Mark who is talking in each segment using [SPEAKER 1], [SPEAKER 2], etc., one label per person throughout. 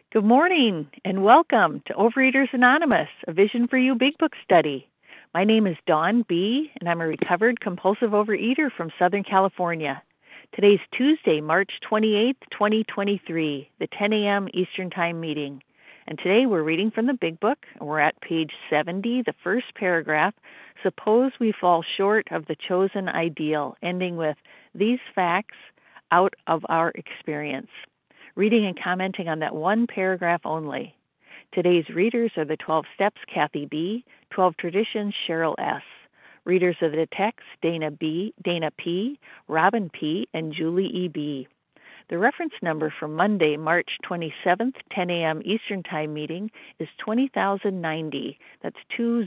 [SPEAKER 1] Good morning and welcome to Overeaters Anonymous, a Vision for You Big Book study. My name is Dawn B., and I'm a recovered compulsive overeater from Southern California. Today's Tuesday, March 28th, 2023, the 10 a.m. Eastern Time meeting. And today we're reading from the Big Book, and we're at page 70, the first paragraph. Suppose we fall short of the chosen ideal, ending with these facts out of our experience. Reading and commenting on that one paragraph only. Today's readers are the 12 Steps, Kathy B., 12 Traditions, Cheryl S. Readers of the text, Dana P., Robin P., and Julie E. B. The reference number for Monday, March 27th, 10 a.m. Eastern Time meeting is 20,090. That's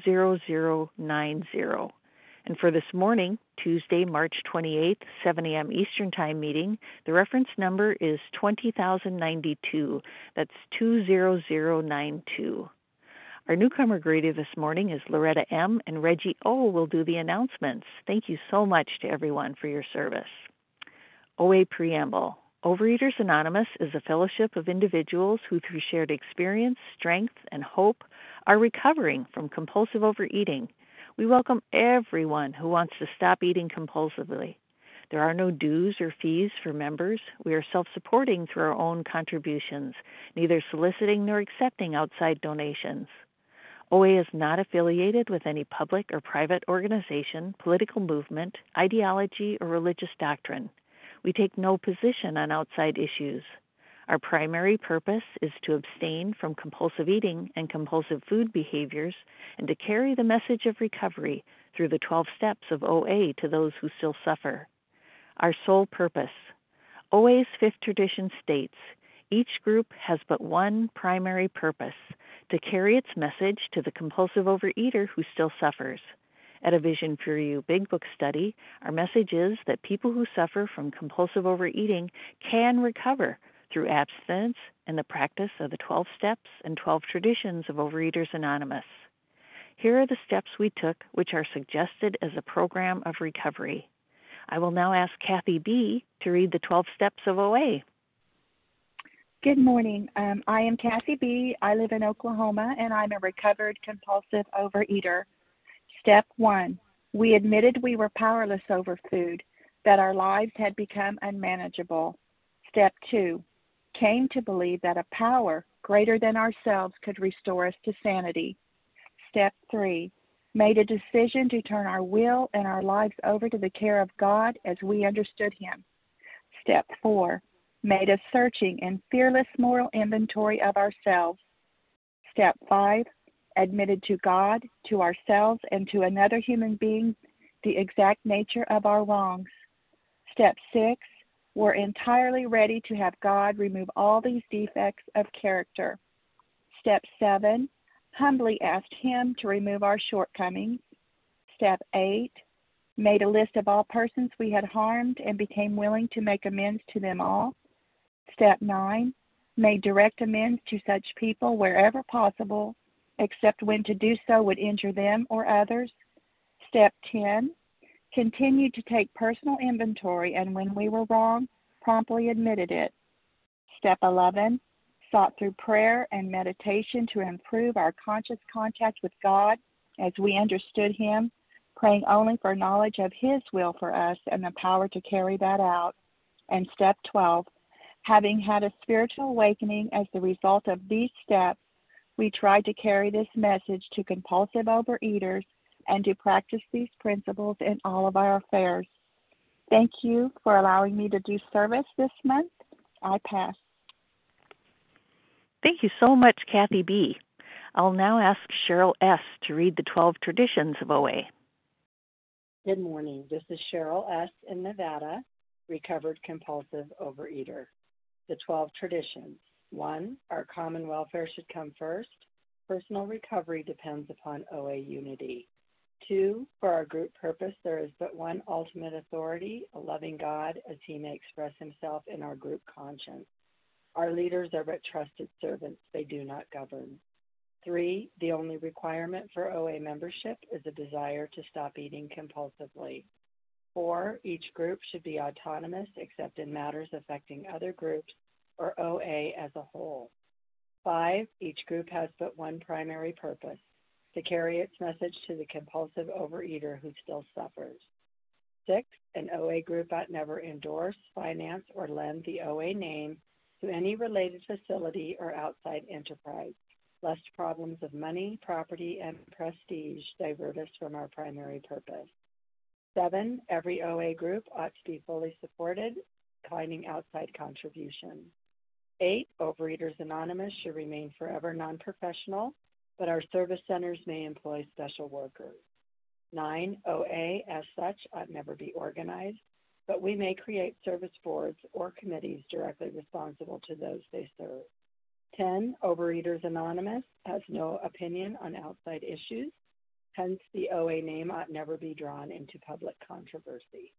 [SPEAKER 1] 20090. And for this morning, Tuesday, March 28th, 7 a.m. Eastern Time meeting, the reference number is 20,092. That's 20092. Our newcomer greeter this morning is Loretta M., and Reggie O. will do the announcements. Thank you so much to everyone for your service. OA Preamble. Overeaters Anonymous is a fellowship of individuals who, through shared experience, strength, and hope, are recovering from compulsive overeating. We welcome everyone who wants to stop eating compulsively. There are no dues or fees for members. We are self-supporting through our own contributions, neither soliciting nor accepting outside donations. OA is not affiliated with any public or private organization, political movement, ideology, or religious doctrine. We take no position on outside issues. Our primary purpose is to abstain from compulsive eating and compulsive food behaviors and to carry the message of recovery through the 12 steps of OA to those who still suffer. Our sole purpose. OA's fifth tradition states, each group has but one primary purpose, to carry its message to the compulsive overeater who still suffers. At a Vision for You Big Book study, our message is that people who suffer from compulsive overeating can recover through abstinence and the practice of the 12 steps and 12 traditions of Overeaters Anonymous. Here are the steps we took, which are suggested as a program of recovery. I will now ask Kathy B. to read the 12 steps of OA.
[SPEAKER 2] Good morning. I am Kathy B. I live in Oklahoma, and I'm a recovered compulsive overeater. Step 1. We admitted we were powerless over food, that our lives had become unmanageable. Step 2. Came to believe that a power greater than ourselves could restore us to sanity. Step 3. Made a decision to turn our will and our lives over to the care of God as we understood Him. Step 4. Made a searching and fearless moral inventory of ourselves. Step 5. Admitted to God, to ourselves, and to another human being the exact nature of our wrongs. Step 6. We're entirely ready to have God remove all these defects of character. Step 7. Humbly asked Him to remove our shortcomings. Step 8. Made a list of all persons we had harmed and became willing to make amends to them all. Step 9. Made direct amends to such people wherever possible, except when to do so would injure them or others. Step 10. Continued to take personal inventory, and when we were wrong, promptly admitted it. Step 11. Sought through prayer and meditation to improve our conscious contact with God as we understood Him, praying only for knowledge of His will for us and the power to carry that out. And step 12. Having had a spiritual awakening as the result of these steps, we tried to carry this message to compulsive overeaters and to practice these principles in all of our affairs. Thank you for allowing me to do service this month. I pass.
[SPEAKER 1] Thank you so much, Kathy B. I'll now ask Cheryl S. to read the 12 traditions of OA.
[SPEAKER 3] Good morning. This is Cheryl S. in Nevada, recovered compulsive overeater. The 12 traditions. 1. Our common welfare should come first. Personal recovery depends upon OA unity. 2. For our group purpose, there is but one ultimate authority, a loving God, as He may express Himself in our group conscience. Our leaders are but trusted servants. They do not govern. 3. The only requirement for OA membership is a desire to stop eating compulsively. 4. Each group should be autonomous except in matters affecting other groups or OA as a whole. 5, each group has but one primary purpose, to carry its message to the compulsive overeater who still suffers. 6, an OA group ought never endorse, finance, or lend the OA name to any related facility or outside enterprise, lest problems of money, property, and prestige divert us from our primary purpose. 7, every OA group ought to be fully supported, declining outside contribution. 8, Overeaters Anonymous should remain forever non-professional, but our service centers may employ special workers. 9, OA, as such, ought never be organized, but we may create service boards or committees directly responsible to those they serve. 10, Overeaters Anonymous has no opinion on outside issues, hence the OA name ought never be drawn into public controversy.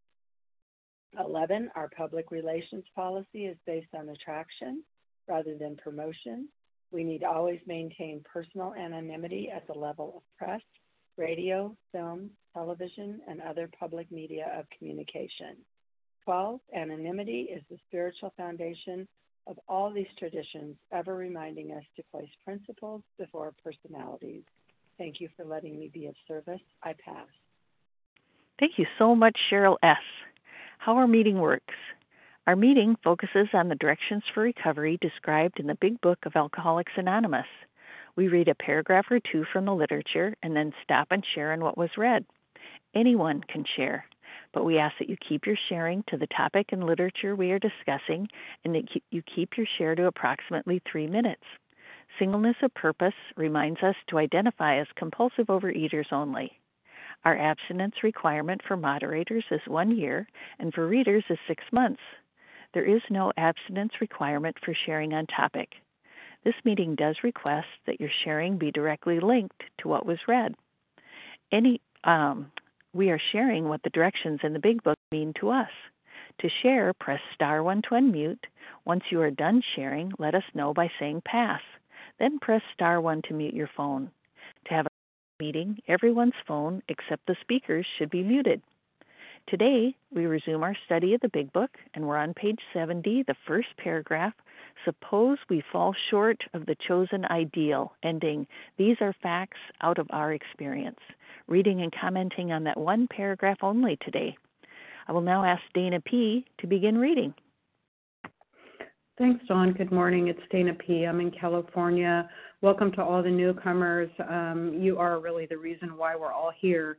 [SPEAKER 3] 11, our public relations policy is based on attraction rather than promotion. We need always maintain personal anonymity at the level of press, radio, film, television, and other public media of communication. 12, anonymity is the spiritual foundation of all these traditions, ever reminding us to place principles before personalities. Thank you for letting me be of service. I pass.
[SPEAKER 1] Thank you so much, Cheryl S. How our meeting works. Our meeting focuses on the directions for recovery described in the Big Book of Alcoholics Anonymous. We read a paragraph or two from the literature and then stop and share on what was read. Anyone can share, but we ask that you keep your sharing to the topic and literature we are discussing and that you keep your share to approximately 3 minutes. Singleness of purpose reminds us to identify as compulsive overeaters only. Our abstinence requirement for moderators is 1 year and for readers is 6 months. There is no abstinence requirement for sharing on topic. This meeting does request that your sharing be directly linked to what was read. We are sharing what the directions in the Big Book mean to us. To share, press *1 to unmute. Once you are done sharing, let us know by saying pass. Then press *1 to mute your phone. To have a meeting, everyone's phone except the speaker's should be muted. Today, we resume our study of the Big Book, and we're on page 70, the first paragraph. Suppose we fall short of the chosen ideal, ending, these are facts out of our experience. Reading and commenting on that one paragraph only today. I will now ask Dana P. to begin reading.
[SPEAKER 4] Thanks, Dawn. Good morning. It's Dana P. I'm in California. Welcome to all the newcomers. You are really the reason why we're all here.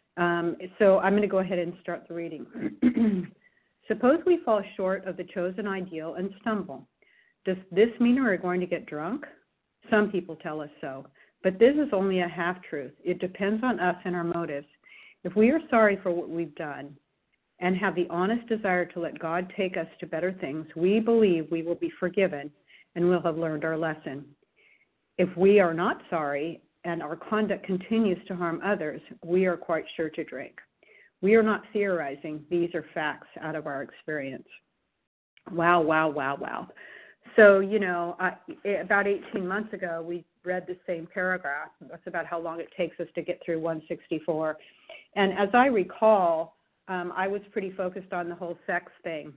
[SPEAKER 4] So I'm going to go ahead and start the reading. Suppose we fall short of the chosen ideal and stumble. Does this mean we're going to get drunk? Some people tell us so, but this is only a half-truth. It depends on us and our motives. If we are sorry for what we've done and have the honest desire to let God take us to better things, we believe we will be forgiven and we'll have learned our lesson. If we are not sorry and our conduct continues to harm others, we are quite sure to drink. We are not theorizing. These are facts out of our experience. Wow, wow, wow, wow. So, about 18 months ago, we read the same paragraph. That's about how long it takes us to get through 164. And as I recall, I was pretty focused on the whole sex thing,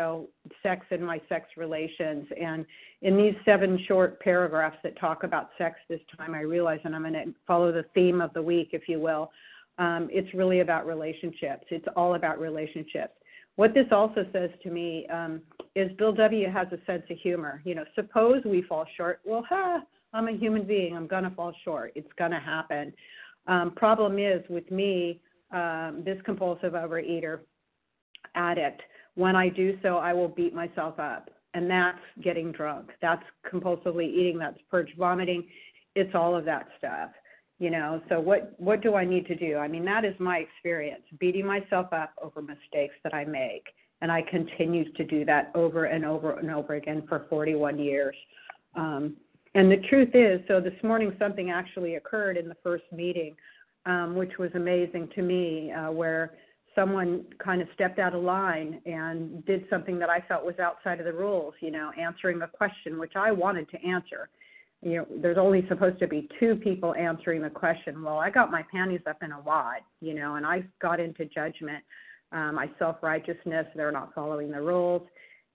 [SPEAKER 4] sex and my sex relations. And in these 7 short paragraphs that talk about sex this time, I realize, and I'm going to follow the theme of the week, if you will, it's really about relationships. It's all about relationships. What this also says to me is Bill W. has a sense of humor. Suppose we fall short. Well, I'm a human being. I'm going to fall short. It's going to happen. Problem is with me, this compulsive overeater addict, when I do so, I will beat myself up. And that's getting drunk. That's compulsively eating. That's purge vomiting. It's all of that stuff. So what do I need to do? I mean, that is my experience, beating myself up over mistakes that I make. And I continue to do that over and over and over again for 41 years. And the truth is, so this morning something actually occurred in the first meeting, which was amazing to me, where someone kind of stepped out of line and did something that I felt was outside of the rules, answering a question, which I wanted to answer. There's only supposed to be 2 people answering the question. Well, I got my panties up in a wad, and I got into judgment, my self-righteousness, they're not following the rules.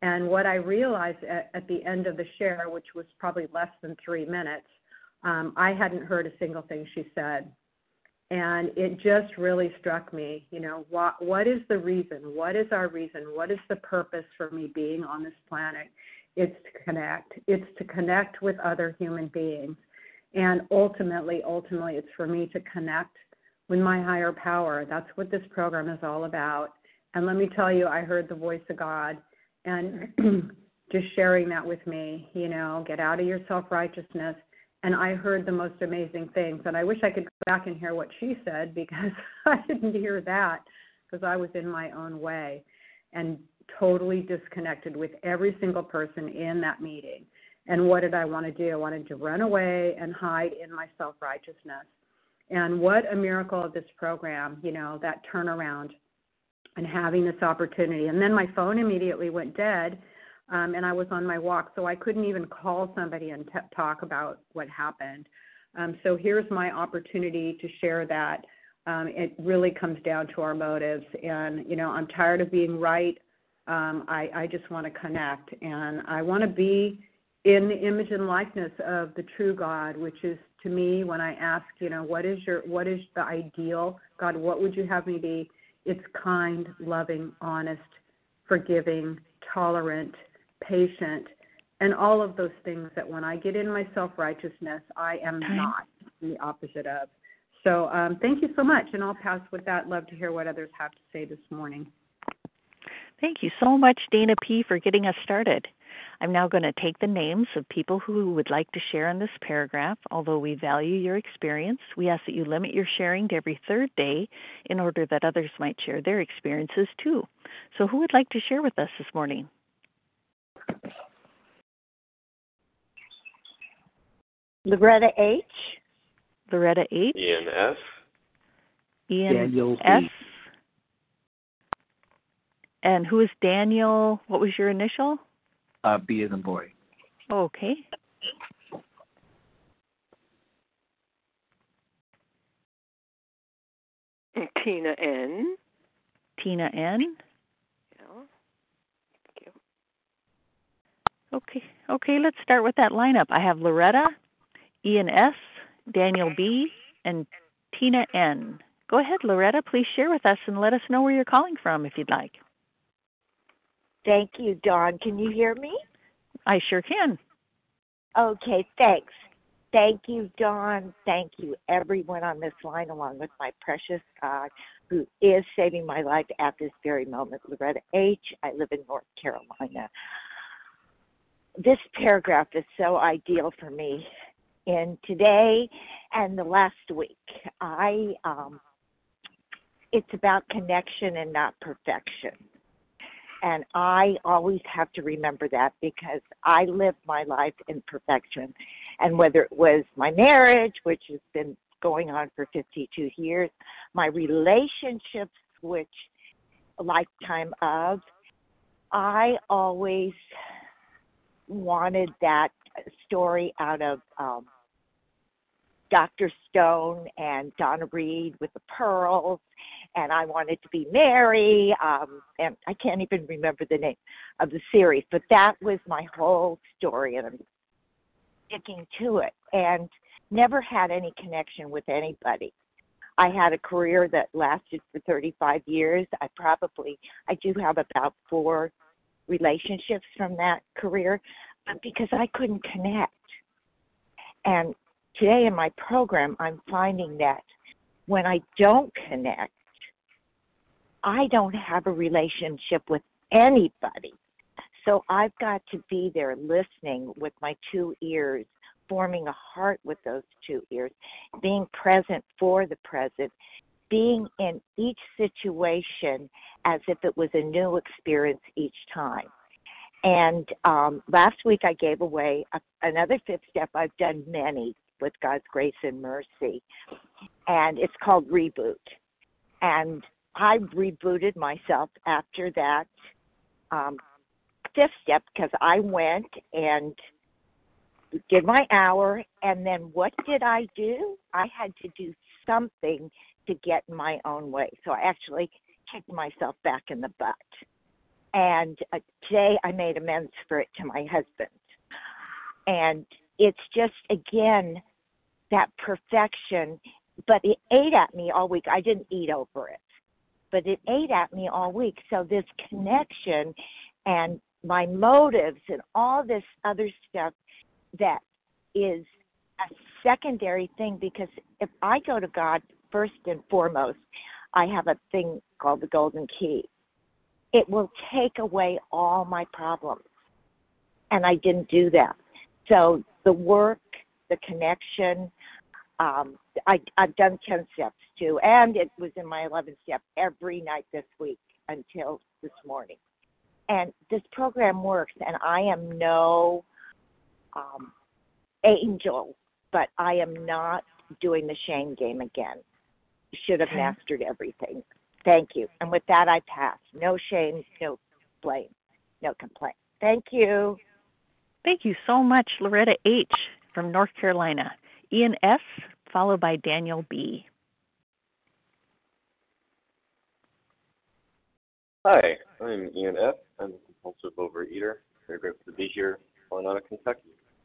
[SPEAKER 4] And what I realized at the end of the share, which was probably less than 3 minutes, I hadn't heard a single thing she said. And it just really struck me, what is the reason? What is our reason? What is the purpose for me being on this planet? It's to connect. It's to connect with other human beings. And ultimately, it's for me to connect with my higher power. That's what this program is all about. And let me tell you, I heard the voice of God and just sharing that with me, get out of your self-righteousness. And I heard the most amazing things. And I wish I could go back and hear what she said, because I didn't hear that because I was in my own way and totally disconnected with every single person in that meeting. And what did I want to do? I wanted to run away and hide in my self-righteousness. And what a miracle of this program, that turnaround and having this opportunity. And then my phone immediately went dead, and I was on my walk, so I couldn't even call somebody and talk about what happened. So here's my opportunity to share that. It really comes down to our motives. And, I'm tired of being right. I just want to connect, and I want to be in the image and likeness of the true God, which is, to me, when I ask, what is the ideal God? What would you have me be? It's kind, loving, honest, forgiving, tolerant, patient, and all of those things that when I get in my self-righteousness, I am not the opposite of. So thank you so much, and I'll pass with that. Love to hear what others have to say this morning.
[SPEAKER 1] Thank you so much, Dana P., for getting us started. I'm now going to take the names of people who would like to share in this paragraph. Although we value your experience, we ask that you limit your sharing to every third day in order that others might share their experiences too. So who would like to share with us this morning?
[SPEAKER 5] Loretta H.
[SPEAKER 1] Loretta H.
[SPEAKER 6] Ian S.
[SPEAKER 1] Ian
[SPEAKER 7] Daniel
[SPEAKER 1] S.
[SPEAKER 7] B.
[SPEAKER 1] And who is Daniel? What was your initial?
[SPEAKER 7] B as in boy.
[SPEAKER 1] Okay.
[SPEAKER 8] Tina N.
[SPEAKER 1] Tina N.
[SPEAKER 8] Yeah. Thank
[SPEAKER 1] you. Okay, let's start with that lineup. I have Loretta, Ian S., Daniel B., and Tina N. Go ahead, Loretta. Please share with us and let us know where you're calling from if you'd like.
[SPEAKER 5] Thank you, Dawn. Can you hear me?
[SPEAKER 1] I sure can.
[SPEAKER 5] Okay, thanks. Thank you, Dawn. Thank you, everyone on this line, along with my precious God, who is saving my life at this very moment. Loretta H. I live in North Carolina. This paragraph is so ideal for me in today and the last week. It's about connection and not perfection. And I always have to remember that, because I lived my life in perfection. And whether it was my marriage, which has been going on for 52 years, my relationships, which a lifetime of, I always wanted that story out of Dr. Stone and Donna Reed with the pearls, and I wanted to be Mary, and I can't even remember the name of the series, but that was my whole story, and I'm sticking to it, and never had any connection with anybody. I had a career that lasted for 35 years. I do have about 4 relationships from that career, because I couldn't connect. And today in my program, I'm finding that when I don't connect, I don't have a relationship with anybody. So I've got to be there listening with my 2 ears, forming a heart with those 2 ears, being present for the present, being in each situation as if it was a new experience each time. And last week I gave away another 5th step. I've done many with God's grace and mercy, and it's called Reboot. And I rebooted myself after that 5th step, because I went and did my hour, and then what did I do? I had to do something to get in my own way. So I actually kicked myself back in the butt. And today I made amends for it to my husband. And it's just, again, that perfection. But it ate at me all week. I didn't eat over it, but it ate at me all week. So this connection and my motives and all this other stuff that is a secondary thing, because if I go to God first and foremost, I have a thing called the golden key. It will take away all my problems. And I didn't do that. So the work, the connection, I've done 10 steps too, and it was in my 11th step every night this week until this morning. And this program works, and I am no angel, but I am not doing the shame game again. Should have mastered everything. Thank you. And with that, I pass. No shame, no blame, no complaint. Thank you.
[SPEAKER 1] Thank you so much, Loretta H. from North Carolina. Ian S., followed by Daniel B.
[SPEAKER 6] Hi, I'm Ian F. I'm a compulsive overeater. Very grateful to be here, calling out of Kentucky.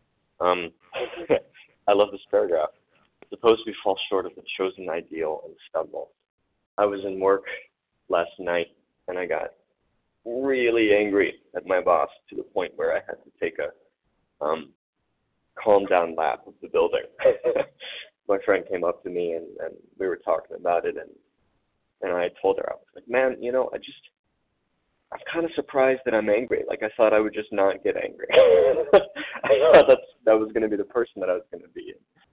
[SPEAKER 6] I love this paragraph. Suppose we fall short of the chosen ideal and stumble. I was in work last night, and I got really angry at my boss to the point where I had to take a calm down lap of the building. My friend came up to me, and we were talking about it, and I told her, I was like, man, I'm kind of surprised that I'm angry. Like, I thought I would just not get angry. I thought that was going to be the person that I was going to be.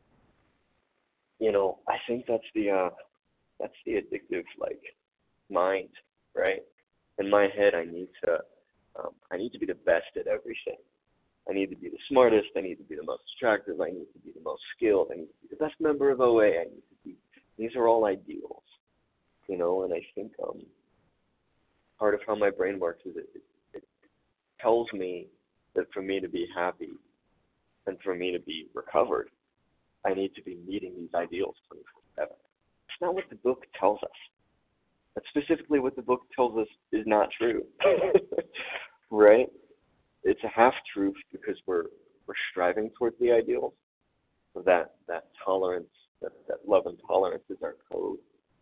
[SPEAKER 6] I think that's the addictive, mind, right? In my head, I need to be the best at everything. I need to be the smartest. I need to be the most attractive. I need to be the most skilled. I need to be the best member of OA. These are all ideals, and I think part of how my brain works is it tells me that for me to be happy and for me to be recovered, I need to be meeting these ideals 24/7. It's not what the book tells us. That's specifically what the book tells us is not true, right? It's a half-truth because we're striving towards the ideals. So that tolerance, that love and tolerance is our code.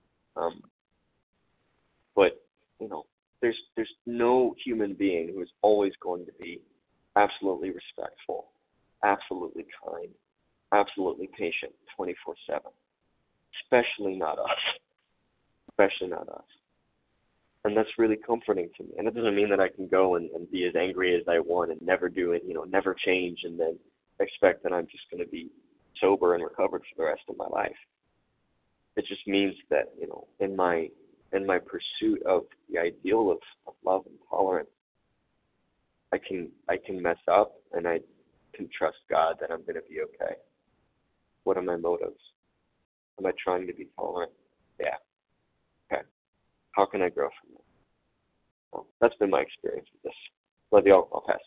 [SPEAKER 6] But there's no human being who is always going to be absolutely respectful, absolutely kind, absolutely patient 24/7. Especially not us. Especially not us. And that's really comforting to me. And it doesn't mean that I can go and be as angry as I want and never do it, never change, and then expect that I'm just going to be sober and recovered for the rest of my life. It just means that, in my pursuit of the ideal of love and tolerance, I can mess up, and I can trust God that I'm going to be okay. What are my motives? Am I trying to be tolerant? Yeah. Okay. How can I grow from that? Well, that's been my experience with this. Love you all. I'll pass.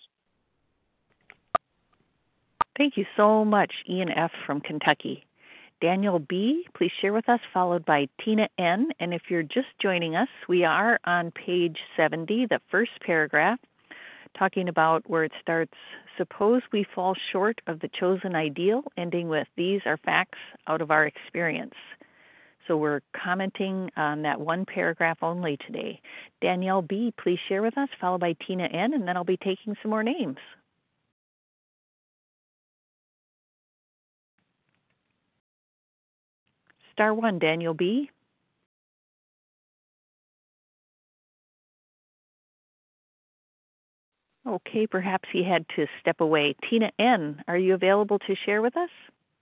[SPEAKER 1] Thank you so much, Ian F. from Kentucky. Daniel B., please share with us, followed by Tina N. And if you're just joining us, we are on page 70, the first paragraph, talking about where it starts, suppose we fall short of the chosen ideal, ending with, these are facts out of our experience. So we're commenting on that one paragraph only today. Danielle B., please share with us, followed by Tina N., and then I'll be taking some more names. Star 1, Daniel B. Okay, perhaps he had to step away. Tina N., are you available to share with us?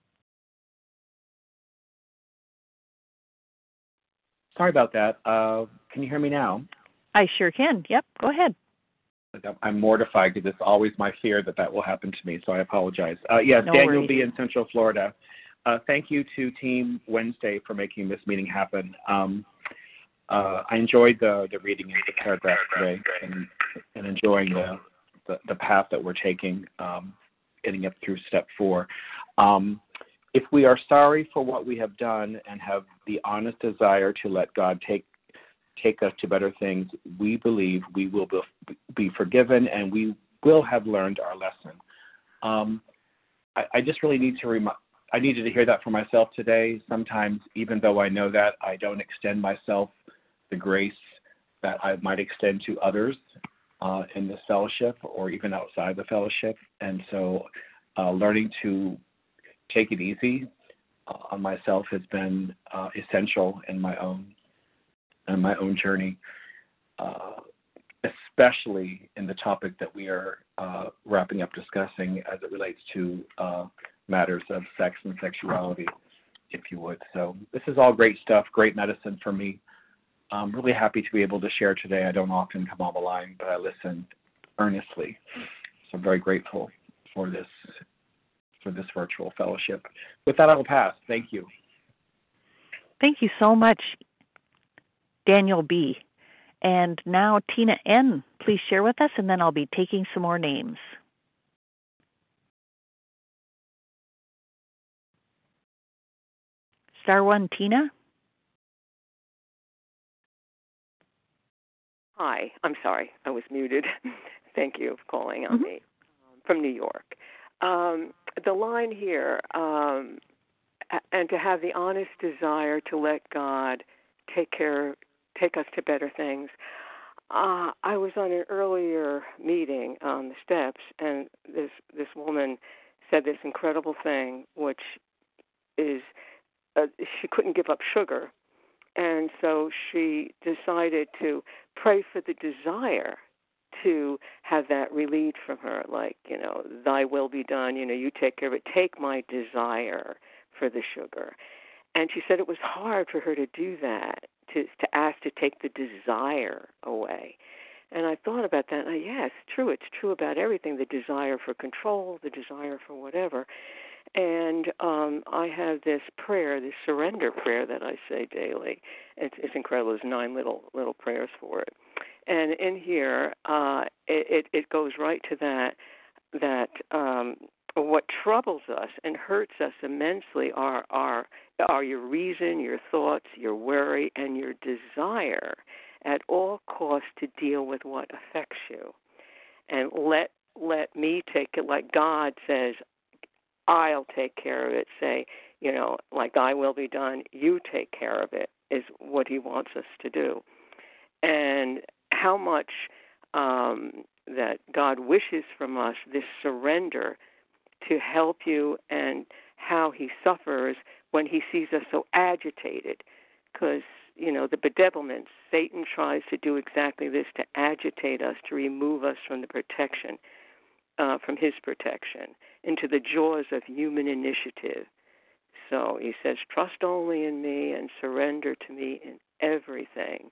[SPEAKER 7] Sorry about that. Can you hear me now?
[SPEAKER 1] I sure can. Yep, go ahead.
[SPEAKER 7] I'm mortified because it's always my fear that will happen to me, so I apologize. Yes,
[SPEAKER 1] No
[SPEAKER 7] Daniel
[SPEAKER 1] worries.
[SPEAKER 7] B. in Central Florida. Thank you to Team Wednesday for making this meeting happen. I enjoyed the reading of the paragraph today and enjoying the path that we're taking, getting up through step 4. If we are sorry for what we have done and have the honest desire to let God take take us to better things, we believe we will be forgiven and we will have learned our lesson. I just really need to I needed to hear that for myself today. Sometimes, even though I know that, I don't extend myself the grace that I might extend to others in this fellowship or even outside the fellowship. And so learning to take it easy on myself has been essential in my own journey, especially in the topic that we are wrapping up discussing as it relates to matters of sex and sexuality, if you would. So this is all great stuff, great medicine for me. I'm really happy to be able to share today. I don't often come on the line, but I listen earnestly. So I'm very grateful for this virtual fellowship. With that, I will pass. Thank you.
[SPEAKER 1] Thank you so much, Daniel B. And now Tina N., please share with us, and then I'll be taking some more names. Star 1, Tina.
[SPEAKER 8] Hi, I'm sorry, I was muted. Thank you for calling on me from New York. The line here, and to have the honest desire to let God take us to better things. I was on an earlier meeting on the steps, and this woman said this incredible thing, which is she couldn't give up sugar. And so she decided to pray for the desire to have that relieved from her, like, thy will be done, you take care of it. Take my desire for the sugar. And she said it was hard for her to do that, to ask to take the desire away. And I thought about that, and yeah, it's true. It's true about everything, the desire for control, the desire for whatever. And I have this prayer, this surrender prayer that I say daily. It's incredible. There's 9 little prayers for it. And in here, it goes right to that what troubles us and hurts us immensely are your reason, your thoughts, your worry, and your desire at all costs to deal with what affects you. And let me take it, like God says, I'll take care of it. Say, like thy will be done, you take care of it, is what he wants us to do. And how much that God wishes from us this surrender to help you, and how he suffers when he sees us so agitated. Because, the bedevilment, Satan tries to do exactly this, to agitate us, to remove us from the protection, from his protection, into the jaws of human initiative. So he says, trust only in me and surrender to me in everything.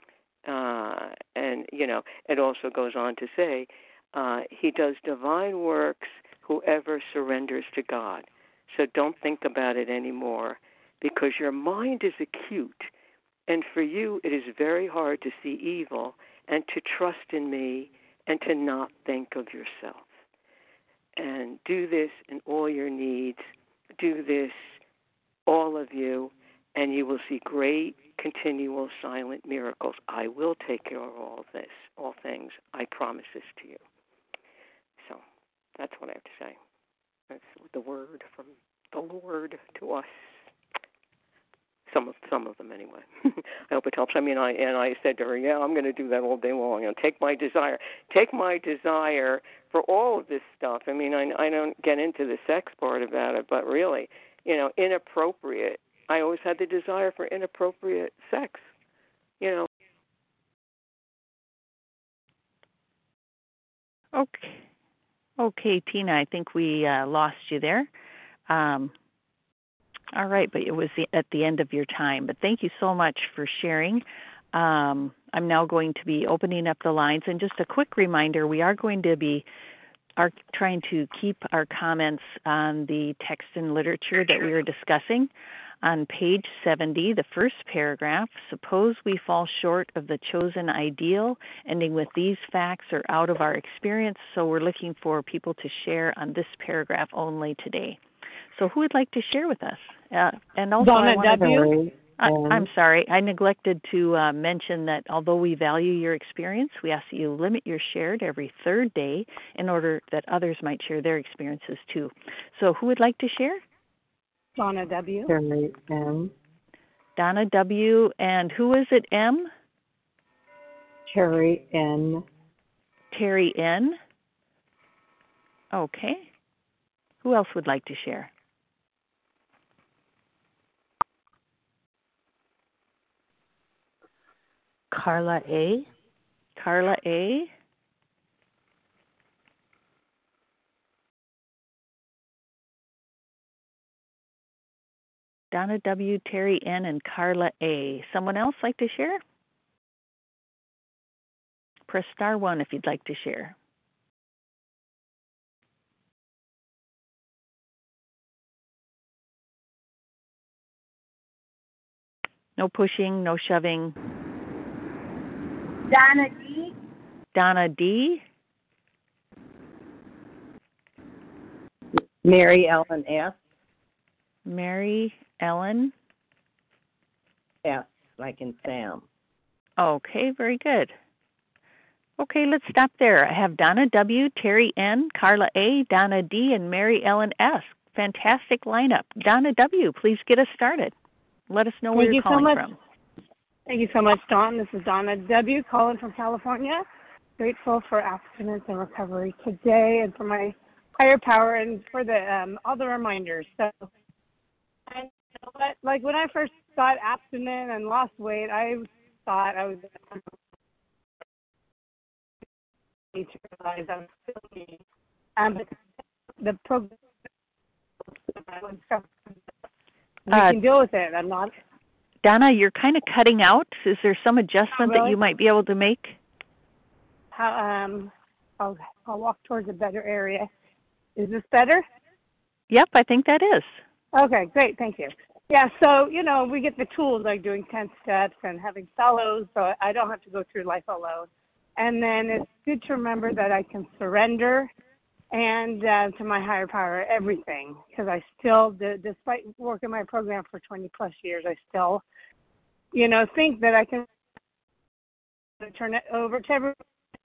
[SPEAKER 8] And, it also goes on to say, he does divine works, whoever surrenders to God. So don't think about it anymore, because your mind is acute. And for you, it is very hard to see evil and to trust in me and to not think of yourself. And do this in all your needs. Do this, all of you, and you will see great, continual, silent miracles. I will take care of all things. I promise this to you. So that's what I have to say. That's the word from the Lord to us. Some of them anyway. I hope it helps. I said to her, I'm going to do that all day long. Take my desire for all of this stuff. I don't get into the sex part about it, but really, inappropriate. I always had the desire for inappropriate sex.
[SPEAKER 1] Okay, Tina, I think we lost you there. All right, but it was at the end of your time. But thank you so much for sharing. I'm now going to be opening up the lines. And just a quick reminder, we are going to be trying to keep our comments on the text and literature that we were discussing. On page 70, the first paragraph, suppose we fall short of the chosen ideal, ending with these facts are out of our experience. So we're looking for people to share on this paragraph only today. So who would like to share with us? And also,
[SPEAKER 9] Donna W.
[SPEAKER 1] I'm sorry. I neglected to mention that although we value your experience, we ask that you limit your share to every third day in order that others might share their experiences too. So who would like to share?
[SPEAKER 9] Donna W.
[SPEAKER 10] Terry M.
[SPEAKER 1] Donna W. And who is it, M?
[SPEAKER 10] Terry N.
[SPEAKER 1] Terry N. Okay. Who else would like to share?
[SPEAKER 11] Carla A.
[SPEAKER 1] Carla A. Donna W., Terry N., and Carla A. Someone else like to share? Press star 1 if you'd like to share. No pushing, no shoving.
[SPEAKER 2] Donna D.
[SPEAKER 1] Donna D.
[SPEAKER 11] Mary Ellen S.
[SPEAKER 1] Mary Ellen
[SPEAKER 11] S. Like in Sam.
[SPEAKER 1] Okay, very good. Okay, let's stop there. I have Donna W., Terry N., Carla A., Donna D., and Mary Ellen S. Fantastic lineup. Donna W., please get us started. Let us know where you're calling from.
[SPEAKER 9] Thank you so much, Dawn. This is Donna W. calling from California. Grateful for abstinence and recovery today and for my higher power and for the all the reminders. So, and you know what? Like when I first got abstinent and lost weight, I thought I was to realize I'm still me. But the program, we can deal with it. I'm not.
[SPEAKER 1] Donna, you're kind of cutting out. Is there some adjustment that you might be able to make?
[SPEAKER 9] I'll walk towards a better area. Is this better?
[SPEAKER 1] Yep, I think that is.
[SPEAKER 9] Okay, great. Thank you. Yeah, so, you know, we get the tools like doing 10 steps and having fellows, so I don't have to go through life alone. And then it's good to remember that I can surrender and to my higher power everything, because I still, despite working my program for 20 plus years, I still, you know, think that I can turn it over to everyone.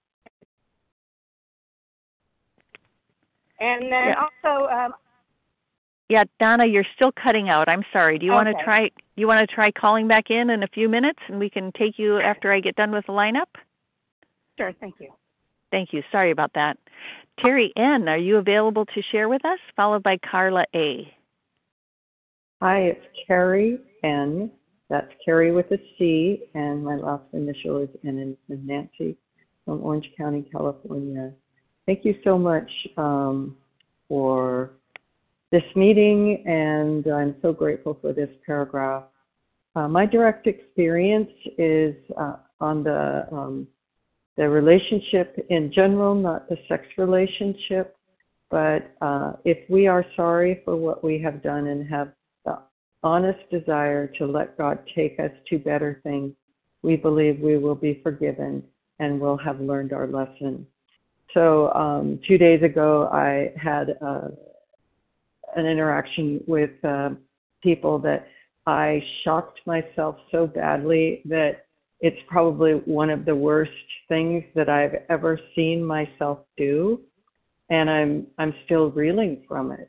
[SPEAKER 9] And then also,
[SPEAKER 1] yeah, Donna, you're still cutting out. I'm sorry. Do you want to try? You want to try calling back in a few minutes, and we can take you after I get done with the lineup?
[SPEAKER 9] Sure. Thank you.
[SPEAKER 1] Thank you. Sorry about that. Terry N., are you available to share with us? Followed by Carla A.
[SPEAKER 10] Hi, it's Carrie N. That's Carrie with a C, and my last initial is N in Nancy from Orange County, California. Thank you so much for this meeting, and I'm so grateful for this paragraph. My direct experience is on the relationship in general, not the sex relationship, but if we are sorry for what we have done and have the honest desire to let God take us to better things, we believe we will be forgiven and will have learned our lesson. So 2 days ago, I had an interaction with people that I shocked myself so badly that it's probably one of the worst things that I've ever seen myself do, and I'm still reeling from it.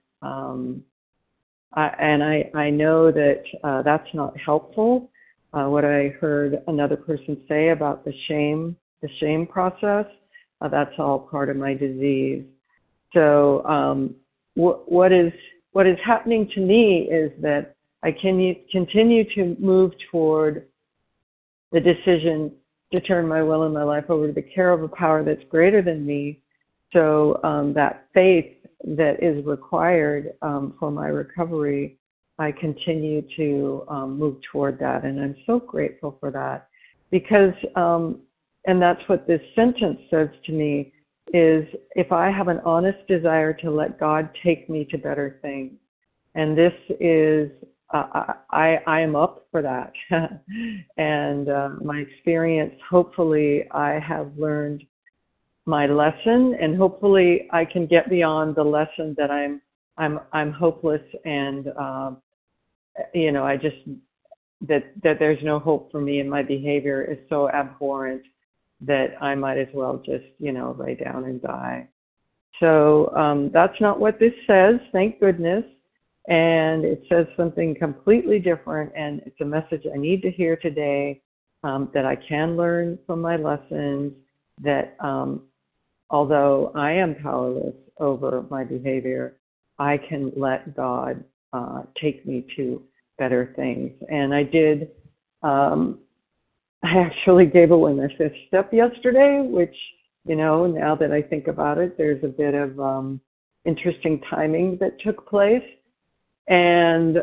[SPEAKER 10] I know that that's not helpful. What I heard another person say about the shame process, that's all part of my disease. So what is happening to me is that I can continue to move toward the decision to turn my will and my life over to the care of a power that's greater than me. So that faith that is required for my recovery, I continue to move toward that. And I'm so grateful for that because, and that's what this sentence says to me, is if I have an honest desire to let God take me to better things, and this is, I am up for that. And my experience, hopefully I have learned my lesson, and hopefully I can get beyond the lesson that I'm hopeless and, you know, that there's no hope for me and my behavior is so abhorrent that I might as well just, lay down and die. So that's not what this says, thank goodness. And it says something completely different, and it's a message I need to hear today, that I can learn from my lessons, that although I am powerless over my behavior, I can let God take me to better things. And I did, I actually gave away my 5th step yesterday, which, now that I think about it, there's a bit of interesting timing that took place. And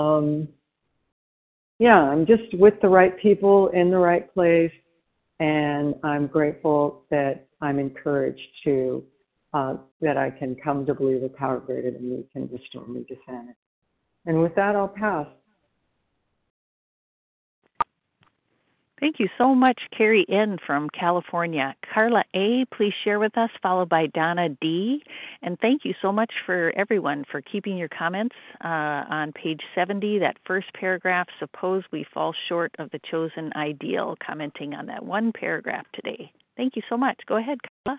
[SPEAKER 10] I'm just with the right people in the right place, and I'm grateful that I'm encouraged to, that I can come to believe a power greater than me can restore me to sanity. And with that, I'll pass.
[SPEAKER 1] Thank you so much, Carrie N. from California. Carla A., please share with us, followed by Donna D. And thank you so much for everyone for keeping your comments on page 70, that first paragraph, suppose we fall short of the chosen ideal, commenting on that one paragraph today. Thank you so much. Go ahead, Carla.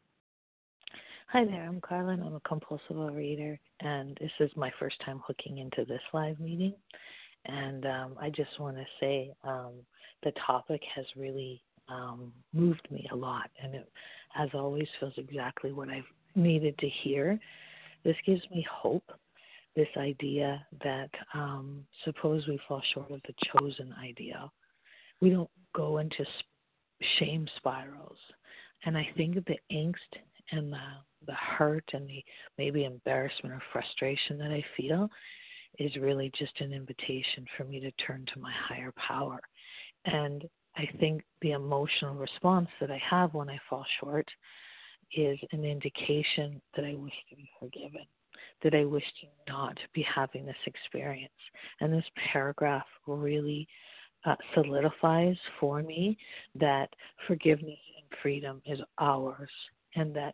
[SPEAKER 12] Hi there, I'm Carla, and I'm a compulsive overeater, and this is my first time hooking into this live meeting. And I just want to say the topic has really moved me a lot, and it, as always, feels exactly what I've needed to hear. This gives me hope, this idea that suppose we fall short of the chosen ideal. We don't go into shame spirals. And I think the angst and the hurt and the maybe embarrassment or frustration that I feel is really just an invitation for me to turn to my higher power. And I think the emotional response that I have when I fall short is an indication that I wish to be forgiven, that I wish to not be having this experience. And this paragraph really solidifies for me that forgiveness and freedom is ours, and that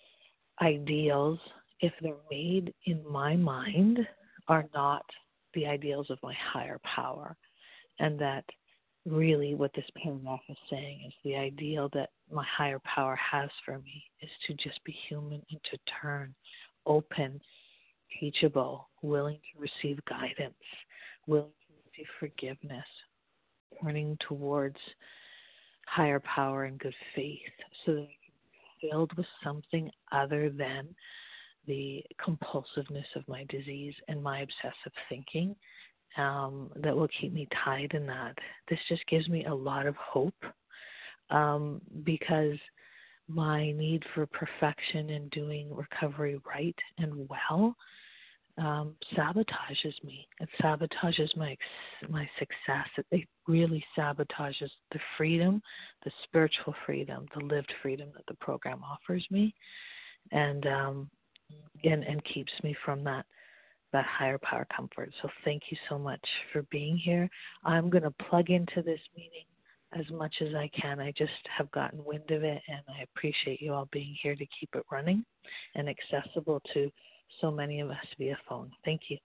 [SPEAKER 12] ideals, if they're made in my mind, are not the ideals of my higher power. And that really what this paragraph is saying is the ideal that my higher power has for me is to just be human and to turn open, teachable, willing to receive guidance, willing to receive forgiveness, turning towards higher power and good faith so that I can be filled with something other than the compulsiveness of my disease and my obsessive thinking that will keep me tied in that. This just gives me a lot of hope because my need for perfection and doing recovery right and well sabotages me. It sabotages my success. It really sabotages the freedom, the spiritual freedom, the lived freedom that the program offers me, and keeps me from that higher power comfort. So thank you so much for being here. I'm going to plug into this meeting as much as I can. I just have gotten wind of it, and I appreciate you all being here to keep it running and accessible to so many of us via phone. Thank you.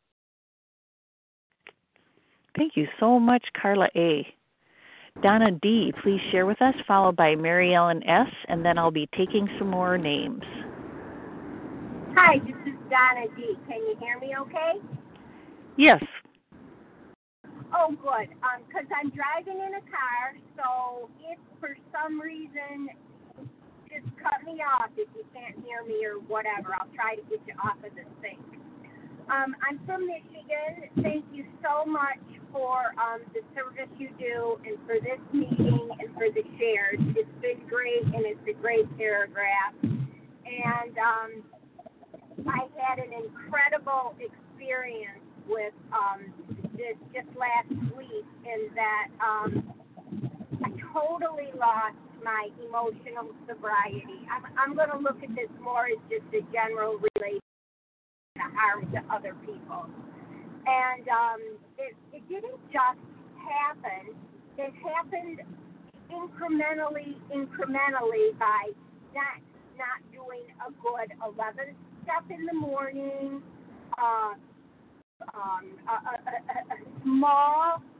[SPEAKER 1] Thank you so much, Carla A. Donna D., please share with us, followed by Mary Ellen S., and then I'll be taking some more names.
[SPEAKER 13] Hi, this is Donna D. Can you hear me okay?
[SPEAKER 1] Yes.
[SPEAKER 13] Oh, good. Because I'm driving in a car, so if for some reason, just cut me off if you can't hear me or whatever. I'll try to get you off of this thing. I'm from Michigan. Thank you so much for the service you do and for this meeting and for the shares. It's been great, and it's a great paragraph. And I had an incredible experience with this just last week in that I totally lost my emotional sobriety. I'm going to look at this more as just a general relation to harm to other people. And it didn't just happen. It happened incrementally by not doing a good 11th step in the morning, a small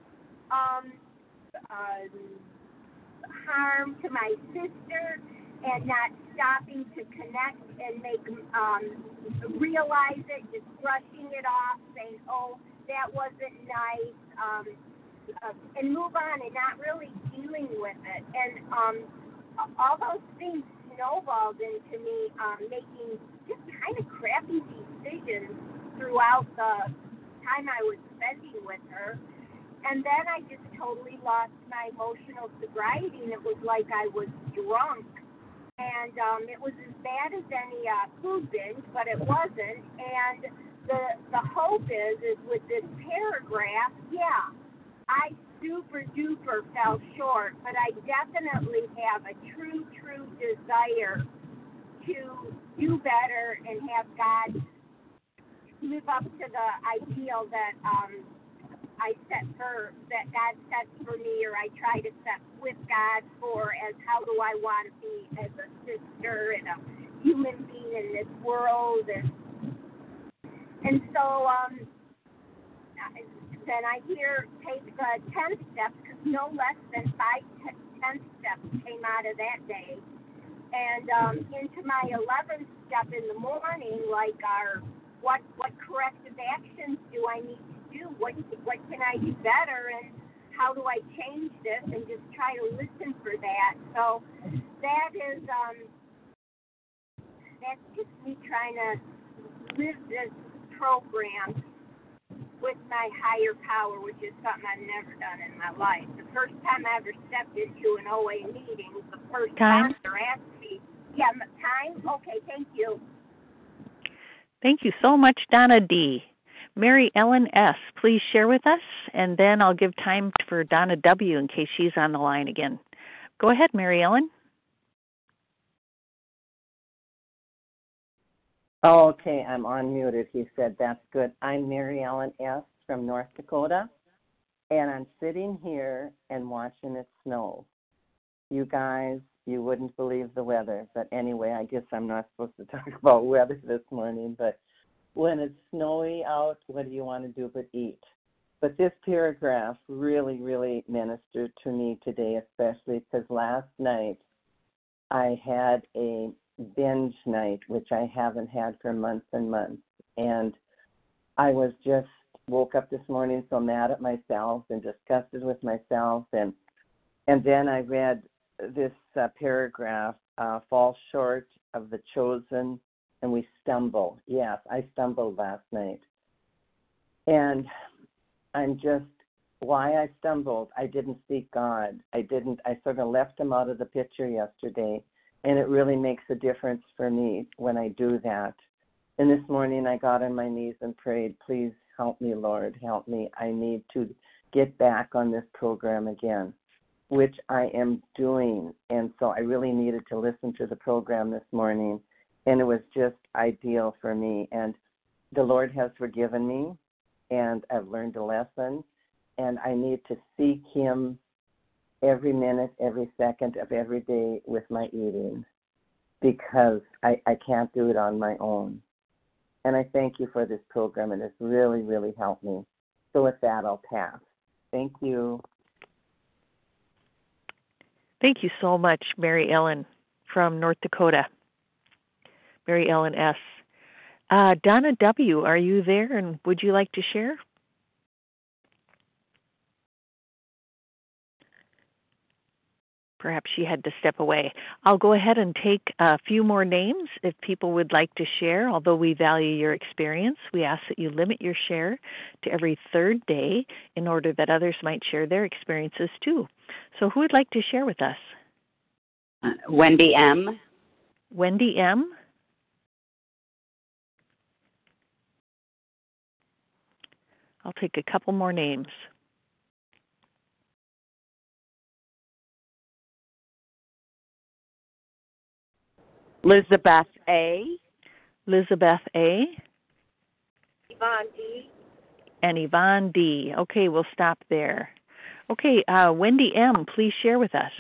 [SPEAKER 13] harm to my sister and not stopping to connect and make realize it, just brushing it off, saying, oh, that wasn't nice, and move on and not really dealing with it. And all those things snowballed into me making just kind of crappy decisions throughout the time I was spending with her. And then I just totally lost my emotional sobriety, and it was like I was drunk. And it was as bad as any food binge, but it wasn't. And the hope is with this paragraph, yeah, I super duper fell short, but I definitely have a true desire to do better and have God live up to the ideal that that God sets for me, or I try to set with God for, as how do I want to be as a sister and a human being in this world, and so then I hear take the 10 steps, because no less than 10 steps came out of that day, and into my 11th step in the morning, like what corrective actions do I need to do? What can I do better, and how do I change this? And just try to listen for that. So that is that's just me trying to live this program with my higher power, which is something I've never done in my life. The first time I ever stepped into an OA meeting, the first sponsor asked me, yeah, time? Okay, thank you.
[SPEAKER 1] Thank you so much, Donna D. Mary Ellen S., please share with us, and then I'll give time for Donna W. in case she's on the line again. Go ahead, Mary Ellen.
[SPEAKER 11] Oh, okay, I'm unmuted. He said that's good. I'm Mary Ellen S. from North Dakota, and I'm sitting here and watching it snow. You guys, you wouldn't believe the weather, but anyway, I guess I'm not supposed to talk about weather this morning, but when it's snowy out, what do you want to do but eat? But this paragraph really, really ministered to me today, especially because last night I had a binge night, which I haven't had for months and months. And I was just woke up this morning so mad at myself and disgusted with myself. And then I read this paragraph, fall short of the chosen, and we stumble. Yes, I stumbled last night. And I'm just, why I stumbled, I didn't seek God. I sort of left him out of the picture yesterday. And it really makes a difference for me when I do that. And this morning I got on my knees and prayed, please help me, Lord, help me. I need to get back on this program again, which I am doing. And so I really needed to listen to the program this morning. And it was just ideal for me. And the Lord has forgiven me, and I've learned a lesson. And I need to seek him every minute, every second of every day with my eating, because I can't do it on my own. And I thank you for this program. It has really, really helped me. So with that, I'll pass. Thank you.
[SPEAKER 1] Thank you so much, Mary Ellen from North Dakota. Mary Ellen S. Donna W., are you there, and would you like to share? Perhaps she had to step away. I'll go ahead and take a few more names if people would like to share. Although we value your experience, we ask that you limit your share to every third day in order that others might share their experiences too. So who would like to share with us?
[SPEAKER 14] Wendy M.
[SPEAKER 1] Wendy M. I'll take a couple more names.
[SPEAKER 5] Elizabeth A.
[SPEAKER 1] Elizabeth A.
[SPEAKER 13] Yvonne D.
[SPEAKER 1] And Yvonne D. Okay, we'll stop there. Okay, Wendy M., please share with us.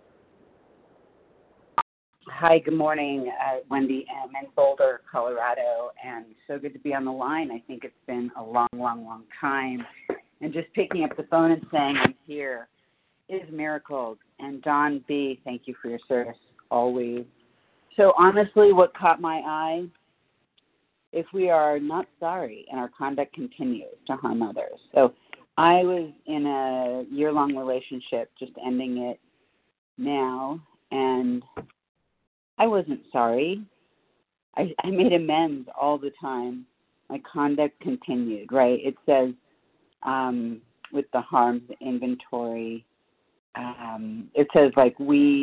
[SPEAKER 14] Hi, good morning. Wendy M. in Boulder, Colorado, and so good to be on the line. I think it's been a long, long, long time. and just picking up the phone and saying I'm here is miracles. And Don B., thank you for your service always. So honestly, what caught my eye, if we are not sorry and our conduct continues to harm others. So I was in a year-long relationship, just ending it now, and I wasn't sorry. I made amends all the time. My conduct continued, right? It says with the harms inventory, it says like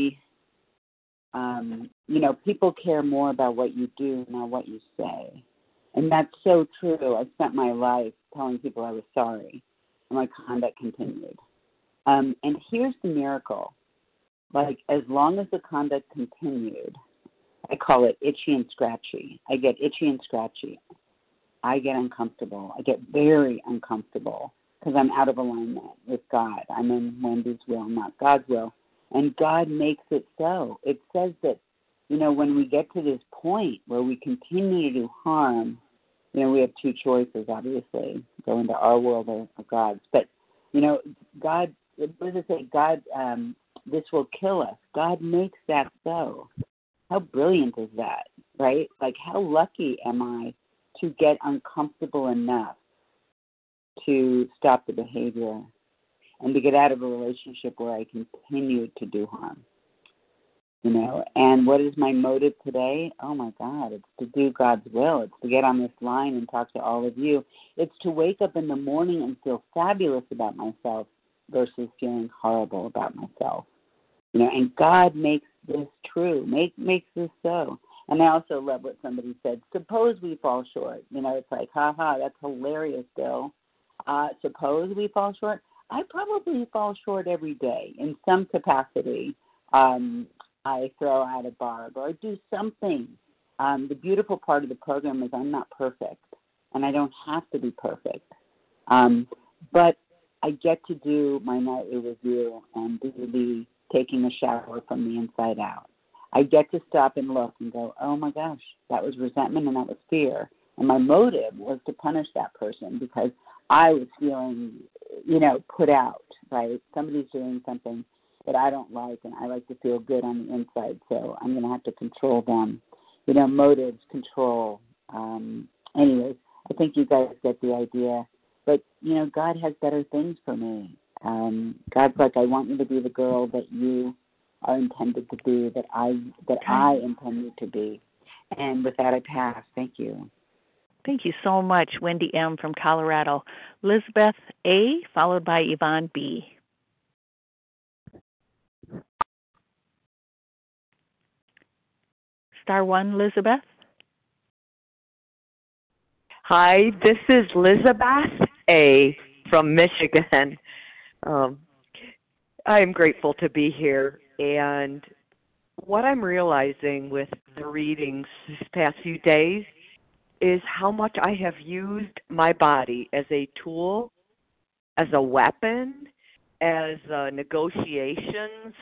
[SPEAKER 14] people care more about what you do, not what you say. And that's so true. I spent my life telling people I was sorry, and my conduct continued. And here's the miracle. Like, as long as the conduct continued, I call it itchy and scratchy. I get itchy and scratchy. I get uncomfortable. I get very uncomfortable because I'm out of alignment with God. I'm in Wendy's will, not God's will. And God makes it so. It says that, when we get to this point where we continue to do harm, we have two choices, obviously, go into our world or God's. But, God, what does it say? God, this will kill us. God makes that so. How brilliant is that, right? Like, how lucky am I to get uncomfortable enough to stop the behavior and to get out of a relationship where I continue to do harm? And what is my motive today? Oh, my God, it's to do God's will. It's to get on this line and talk to all of you. It's to wake up in the morning and feel fabulous about myself versus feeling horrible about myself. And God makes this true, makes this so. And I also love what somebody said, suppose we fall short. It's like, that's hilarious, Bill. Suppose we fall short. I probably fall short every day in some capacity. I throw out a barb or do something. The beautiful part of the program is I'm not perfect, and I don't have to be perfect. But I get to do my nightly review and do the taking a shower from the inside out. I get to stop and look and go, oh, my gosh, that was resentment and that was fear. And my motive was to punish that person because I was feeling, put out, right? Somebody's doing something that I don't like, and I like to feel good on the inside, so I'm going to have to control them. Motives, control. Anyways, I think you guys get the idea. But, God has better things for me. God's like, I want you to be the girl that you are intended to be, that I intended to be. And with that, I pass. Thank you.
[SPEAKER 1] Thank you so much, Wendy M. from Colorado. Elizabeth A., followed by Yvonne B. Star 1, Elizabeth.
[SPEAKER 15] Hi, this is Elizabeth A. from Michigan. I am grateful to be here, and what I'm realizing with the readings these past few days is how much I have used my body as a tool, as a weapon, as a negotiations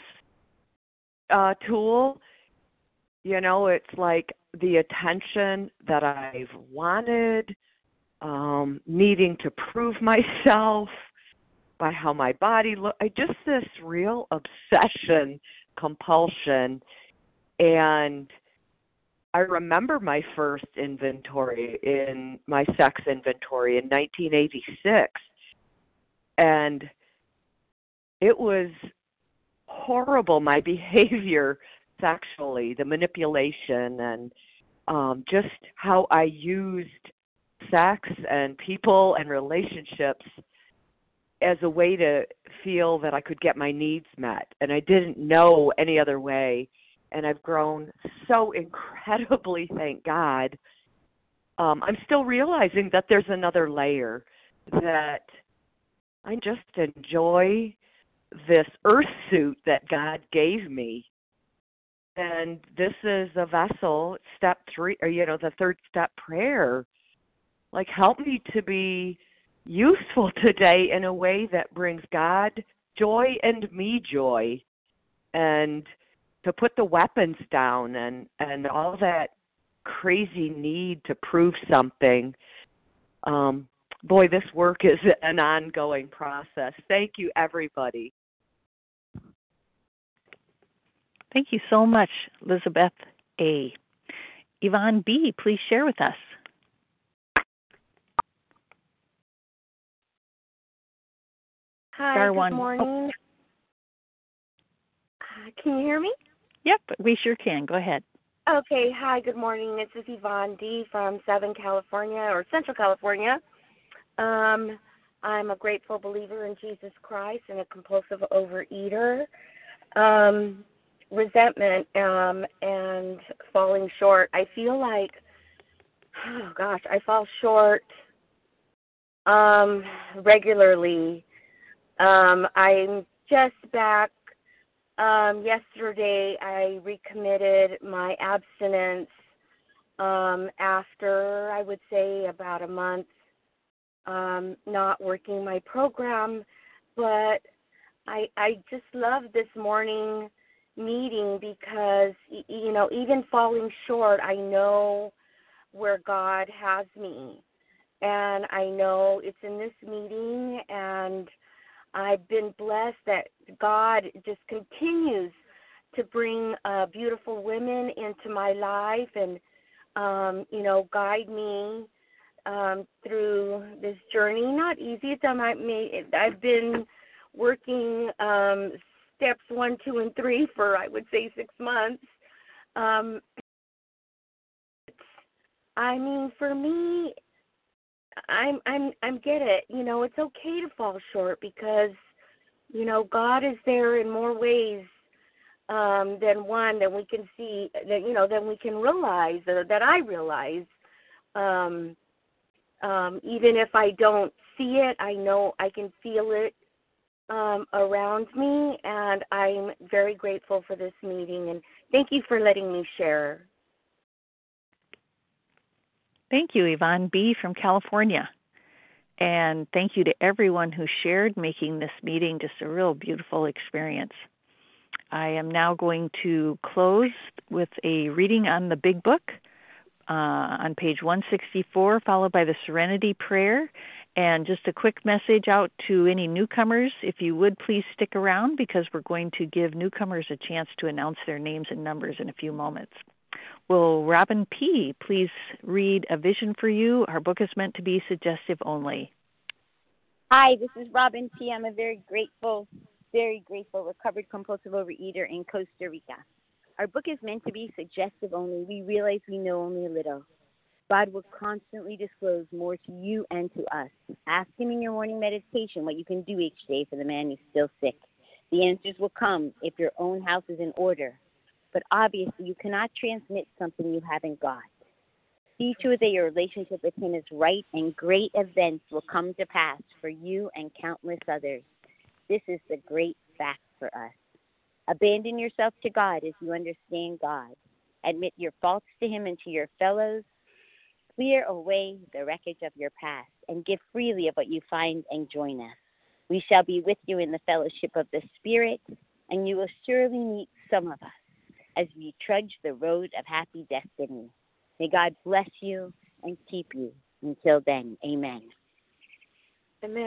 [SPEAKER 15] tool. It's like the attention that I've wanted, needing to prove myself by how my body looks. Just this real obsession, compulsion. And I remember my first inventory, my sex inventory in 1986. And it was horrible, my behavior sexually, the manipulation, and just how I used sex and people and relationships as a way to feel that I could get my needs met. And I didn't know any other way. And I've grown so incredibly, thank God. I'm still realizing that there's another layer, that I just enjoy this earth suit that God gave me. And this is a vessel, step 3, or, the third step prayer. Like, help me to be useful today in a way that brings God joy and me joy. And to put the weapons down and all that crazy need to prove something. boy, this work is an ongoing process. Thank you, everybody.
[SPEAKER 1] Thank you so much, Elizabeth A. Yvonne B., please share with us.
[SPEAKER 16] Hi, good morning. Can you hear me?
[SPEAKER 1] Yep, we sure can. Go ahead.
[SPEAKER 16] Okay, hi, good morning. This is Yvonne D. from Southern California, or Central California. I'm a grateful believer in Jesus Christ and a compulsive overeater. Resentment and falling short. I feel like, I fall short regularly. I'm just back. Yesterday, I recommitted my abstinence after, I would say, about a month not working my program. But I just love this morning meeting because, you know, even falling short, I know where God has me. And I know it's in this meeting, and I've been blessed that God just continues to bring beautiful women into my life and, you know, guide me through this journey. Not easy. I've been working steps 1, 2, and 3 for, I would say, 6 months. I mean, for me, I'm get it. You know, it's okay to fall short because, you know, God is there in more ways than one that we can see, that, you know, than we can realize, that I realize. Even if I don't see it, I know I can feel it around me, and I'm very grateful for this meeting, and thank you for letting me share.
[SPEAKER 1] Thank you, Yvonne B. from California. And thank you to everyone who shared, making this meeting just a real beautiful experience. I am now going to close with a reading on the Big Book on page 164, followed by the Serenity Prayer. And just a quick message out to any newcomers, if you would please stick around because we're going to give newcomers a chance to announce their names and numbers in a few moments. Will Robin P. please read A Vision for You? Our book is meant to be suggestive only.
[SPEAKER 17] Hi, this is Robin P. I'm a very grateful recovered compulsive overeater in Costa Rica. Our book is meant to be suggestive only. We realize we know only a little. God will constantly disclose more to you and to us. Ask Him in your morning meditation what you can do each day for the man who's still sick. The answers will come if your own house is in order. But obviously, you cannot transmit something you haven't got. See to it that your relationship with Him is right, and great events will come to pass for you and countless others. This is the great fact for us. Abandon yourself to God as you understand God. Admit your faults to Him and to your fellows. Clear away the wreckage of your past and give freely of what you find and join us. We shall be with you in the fellowship of the Spirit, and you will surely meet some of us as we trudge the road of happy destiny. May God bless you and keep you. Until then, amen.